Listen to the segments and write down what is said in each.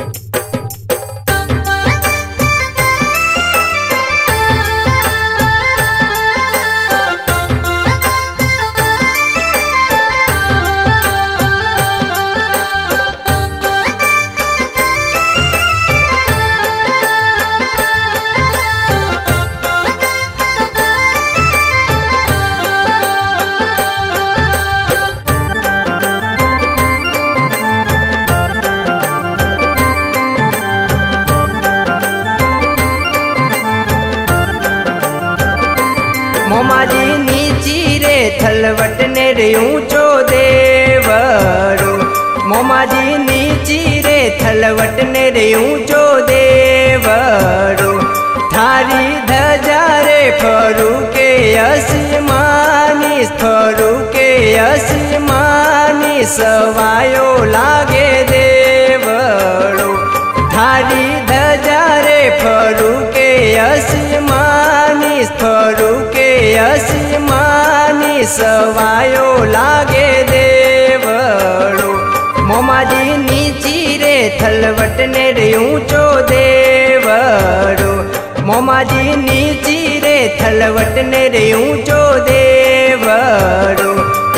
मोमाजी नीची रे थलवट ने रे ऊंचो देवरो। मोमाजी नीची रे थलवट ने रे ऊंचो देवरो। थारी धजा रे फरू के आसमानी, फरू के आसमानी सवायो लागे देवरो। थारी धजा रे फरू के आसमानी, फरू के आसमानी सवायो लागे देवरो। मोमाजी नीची रे थलवट ने रे ऊंचो देवरो। मोमाजी नीची रे थलवट ने रे ऊंचो देवरो।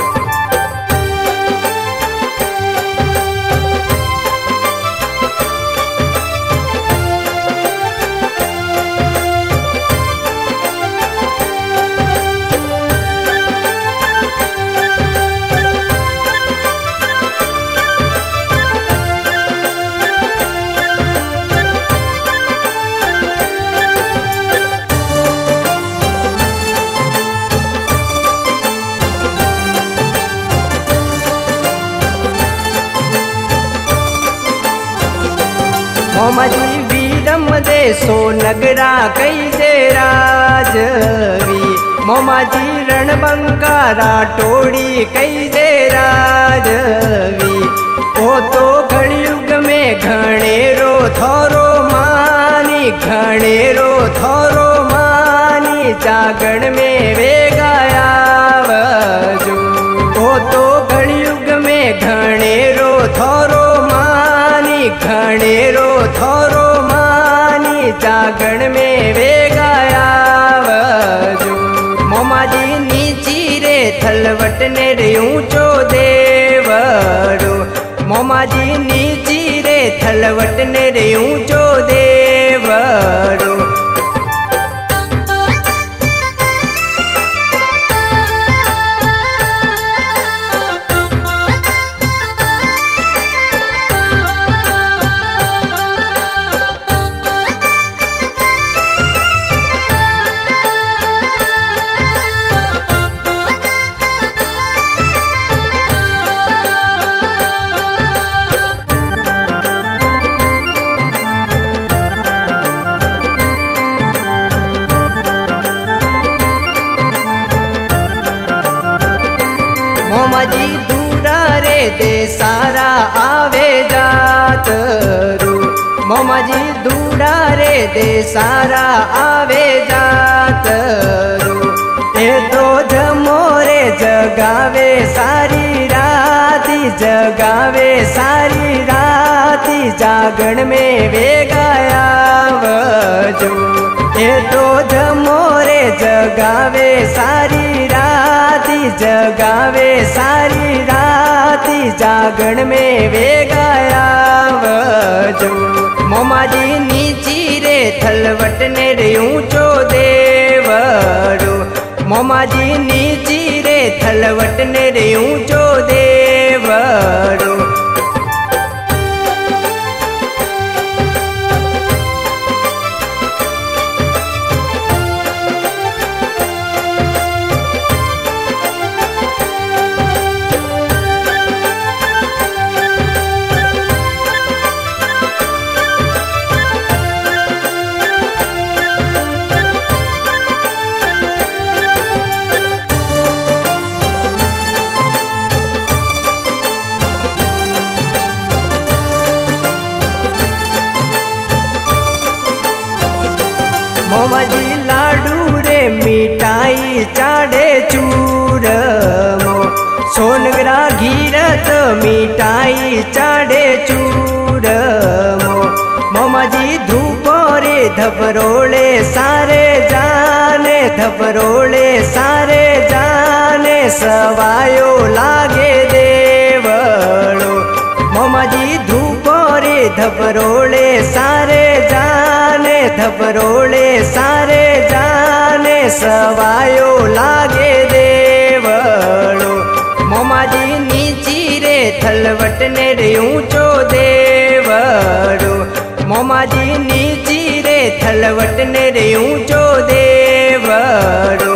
मोमाजी वीरम देसो नगरा कैसे राजवी। मोमाजी रणबंकारा टोड़ी कैसे राजवी। ओ तो घड़युग में घणेरो थोरो मानी, घणेरो थोरो मानी जागण में वे गाया वजो। ओ तो घड़युग में घणेरो थोरो मानी, घणेरो थोरो मानी जागण में वे गाया वजो। मोमाजी नीची रे थलवट ने रे ऊंचो देवरो। मोमाजी नीची रे थलवट ने रे ऊंचो देवरो। मोमाजी दूरा रे दे सारा आवे जात रू। मोमाजी दूरा रे दे सारा आवे जात रू। ए तो जमोरे जगावे सारी राती, जगावे सारी राती जागण में वे गाया वजो। ए तो जमोरे जगावे सारी राती, जगावे सारी राती जागण में वे गाया वजो। मोमाजी नीची रे थलवट ने रे ऊंचो देवरो। मोमाजी नीची रे थलवट ने रे ऊंचो देवरो। मोमाजी लाडू रे मिठाई चाड़े चूरमो। सोनगरा घीरत मिठाई चाड़े चूरमो। मोमाजी धूपो रे धबरोले सारे जाने, धबरोले सारे जाने, सवायो लागे देवड़ो। मोमाजी धूपो रे धबरोले सारे जाने, धबरोले सारे जाने, सवायो लागे देवड़ो। मोमाजी नीची रे थलवट ने रे ऊंचो देवड़ो। मोमाजी नीची रे थलवट ने रे ऊंचो देवड़ो।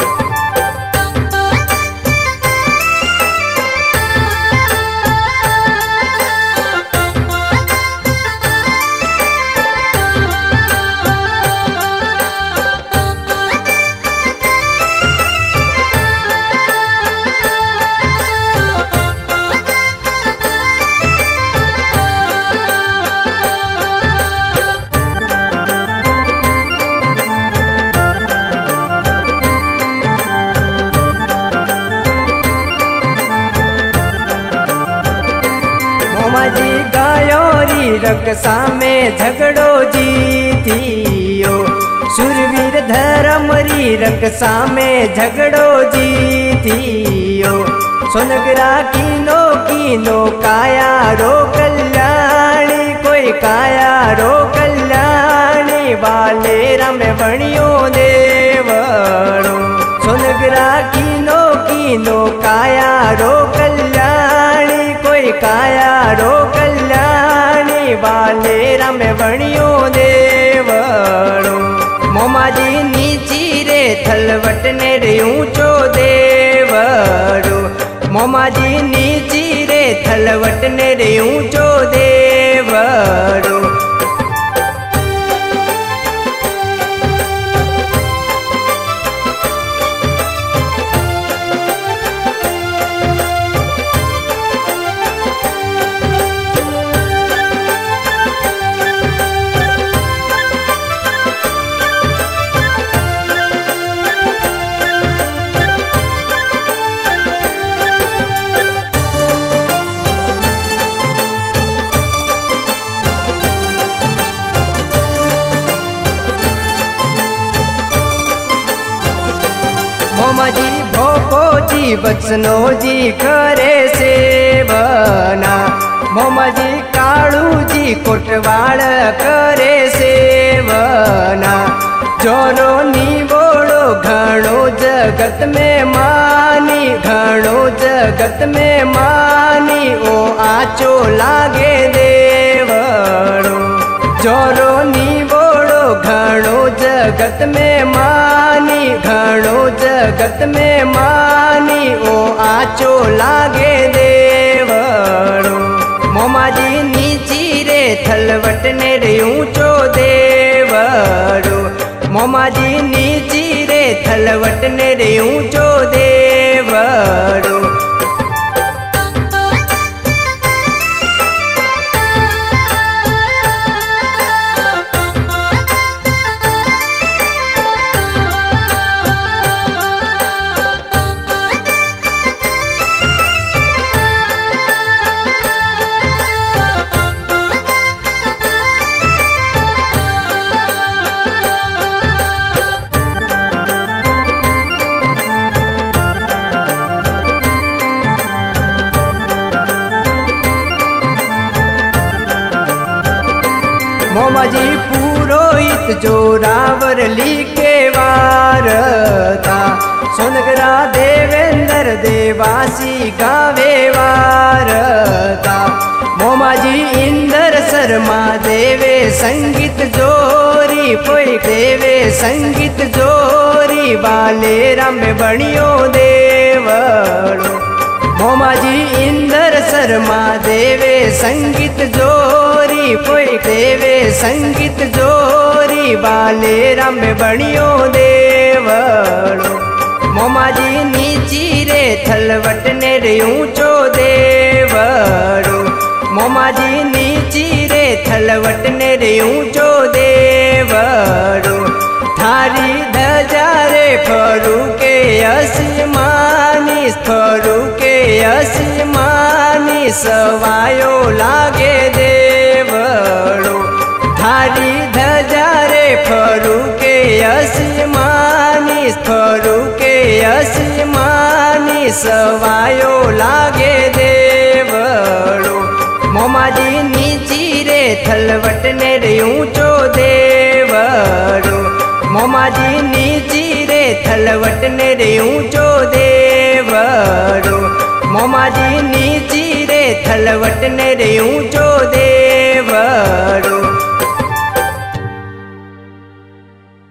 मोमाजी गायो री रक्षा में झगड़ो जीतियो। सुरवीर धर्म री रक्षा में झगड़ो जीतियो। सोनगरा कीनो कीनो काया रो कल्याणी, कोई काया रो कल्याणी, बालेरा में बणियो देवड़ो। सोनगरा कीनो कीनो काया रो कल्याणी, कोई काया रो कल्याणी, बालेरा में बणियो देवड़ो। मोमाजी नीची रे थलवट ने रे ऊंचो देवड़ो। मोमाजी नीची रे थलवट ने रे ऊंचो देवड़ो। मोमाजी भोपो जी बचनो जी करे सेवना। मोमाजी काळू जी कोटवाड़ करे सेवना। जोरो नीवोड़ो घणो जगत में मानी, घणो जगत में मानी, ओ आचो लागे देवड़ो। जोरो नीवोड़ो घणो जगत में मानी, घणो जगत में मानी, ओ आचो लागे देवड़ो। मोमाजी नीची रे थलवट ने रे ऊंचो देवड़ो। मोमाजी नीची रे थलवट ने रे ऊंचो देवड़ो। मोमाजी पुरोहित जोरावर लिखे वारता। सोनगरा देवेंद्र देवासी गावे वारता। मोमाजी इंदर शर्मा देवे संगीत जोरी, कोई देवे संगीत जोरी, बालेरा में बणियो देवड़ो। मोमाजी इंदर शर्मा देवे संगीत जोरी, कोई देवे संगीत जोरी, बालेरा में बणियो देवड़ो। मोमाजी नीची रे थलवट ने रे ऊंचो देवड़ो। मोमाजी नीची रे थलवट ने रे ऊंचो देवड़ो। थारी धजा रे फरू के आसमानी, फरू के आसमानी, सवायो लागे देवड़ो। थारी सवायो लागे देवड़ो। मोमाजी नीची रे थलवट ने रे ऊंचो देवड़ो। मोमाजी नीची रे थलवट ने रे ऊंचो देवड़ो। मोमाजी नीची रे थलवट ने रे ऊंचो